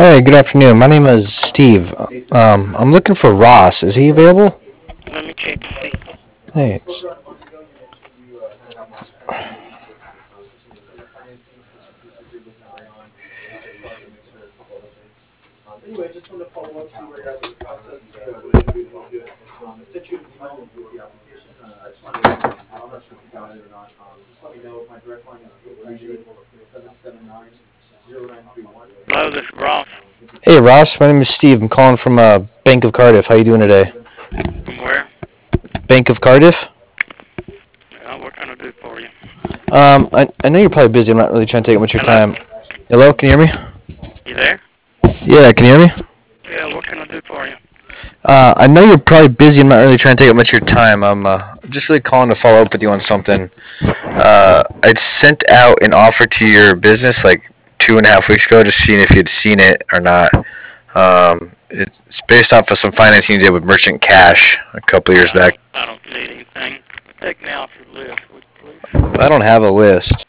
Hey, good afternoon. My name is Steve. I'm looking for Ross. Is he available? Let me check to see. Thanks. Hello, this is Ross. Hey, Ross. My name is Steve. I'm calling from Bank of Cardiff. How you doing today? From where? Bank of Cardiff. What can I do for you? I know you're probably busy. I'm not really trying to take up much of your Hello? time. Hello, can you hear me? You there? Yeah, can you hear me? Yeah, what can I do for you? I know you're probably busy. I'm not really trying to take up much of your time. I'm just really calling to follow up with you on something. I'd sent out an offer to your business like 2.5 weeks ago, just seeing if you'd seen it or not. It's based off of some financing you did with Merchant Cash a couple of years Yeah, back. I don't need anything. Take me off your list, would you please? I don't have a list.